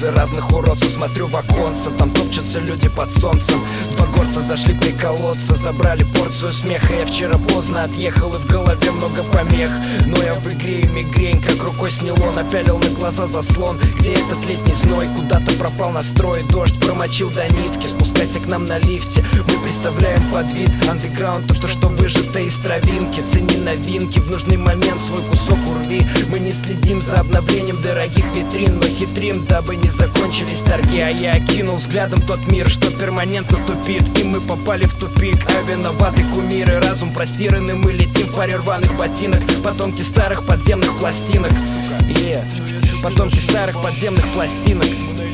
позы разных уродцев. Смотрю в оконце, там топчутся люди под солнцем. Два горца зашли приколоться, забрали порцию смеха. Я вчера поздно отъехал и в голове много помех. Но я в игре и мигрень как рукой сняло. Напялил на глаза заслон, где этот летний зной. Куда-то пропал настрой, дождь промочил до нитки. Спускайся к нам на лифте, мы представляем под вид андеграунд, то, что выжато из травинки. Цени новинки, в нужный момент свой кусок урви. Мы не следим за обновлением дорогих витрин, но хитрим, дабы не закончились торги. А я окинул взглядом тот мир, что перманентно тупит, и мы попали в тупик. А виноваты кумиры, разум простиранный, мы летим в паре рваных ботинок. Потомки старых подземных пластинок, потомки старых подземных пластинок.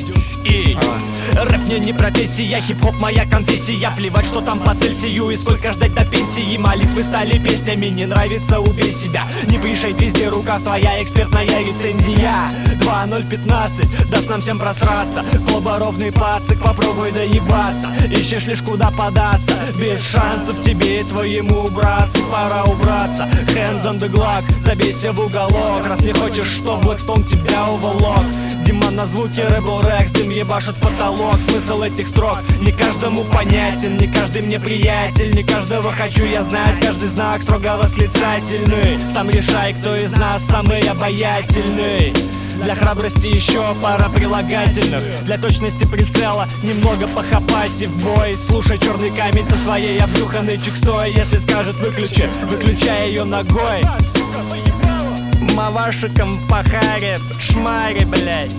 Рэп мне не профессия, хип-хоп моя конфессия. Плевать, что там по Цельсию и сколько ждать до пенсии. Молитвы стали песнями, не нравится, убей себя. Не пришей пизде, рукав твоя экспертная рецензия. 2015, даст нам всем просраться. Хлоборовный пацик, попробуй доебаться. Ищешь лишь куда податься, без шансов тебе и твоему братцу. Пора убраться, hands on the Glock, забейся в уголок. Раз не хочешь, чтоб Blackstone тебя уволок. Дима на звуке Rebel Rex, дым ебашит потолок. Смысл этих строк не каждому понятен, не каждый мне приятель, не каждого хочу я знать. Каждый знак строго восклицательный. Сам решай, кто из нас самый обаятельный. Для храбрости еще пара прилагательных. Для точности прицела немного похапать и в бой. Слушай черный камень со своей обнюханной чиксой. Если скажет выключи, выключай ее ногой. Мавашиком по харе, шмаре, блядь.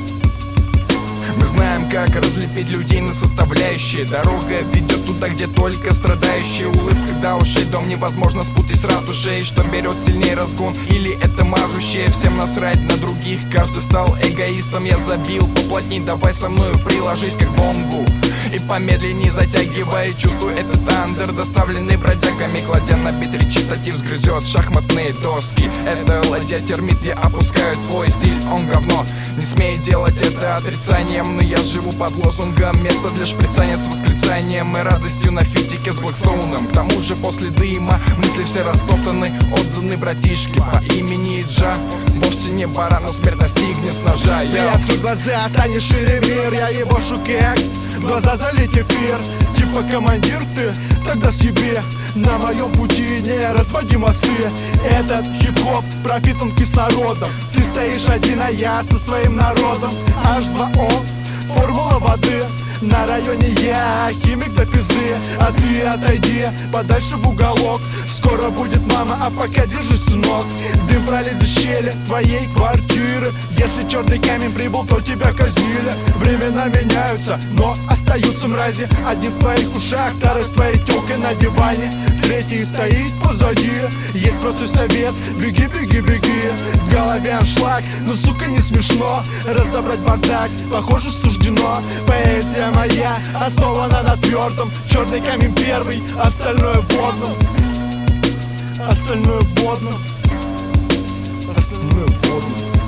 Мы знаем, как разлепить людей на составляющие. Дорога ведет туда, где только страдающие. Улыбка до ушей, дом невозможно спутать с ратушей. Что берет сильнее разгон или это мажущее? Всем насрать на других, каждый стал эгоистом. Я забил, поплотней, давай со мною приложись как бонгу. И помедленней затягивай, чувствую этот андер, доставленный бродягами. Кладя на бит речитатив, сгрызет шахматные доски. Это ладья термит, я опускаю твой стиль, он говно. Не смей делать это отрицанием, но я живу под лозунгом. Место для шприцания с восклицанием и радостью на фитике с Блэкстоуном. К тому же после дыма мысли все растоптаны, отданы братишке по имени Джа. Вовсе не баран, но смерть настигнет с ножа. Я открою глаза, станет шире мир, я ебошу как глаза залить эфир. Типа командир ты, тогда себе на моем пути не разводи мосты. Этот хип-хоп пропитан кислородом. Ты стоишь один, а я со своим народом. H2O, формула воды. На районе я химик до пизды. А ты отойди подальше в уголок. Скоро будет мама, а пока держись, сынок. Дым пролез из щели твоей квартиры. Если черный камень прибыл, то тебя казнили. Времена меняются, но остаются мрази. Один в твоих ушах, второй с твоей тёлкой на диване. Третий стоит позади. Есть простой совет, беги, беги, беги. В голове аншлаг, но сука не смешно. Разобрать бардак, похоже суждено. Поэзия моя основана на твердом. Черный камень первый, остальное водно. Остальное водно. Остальное водно.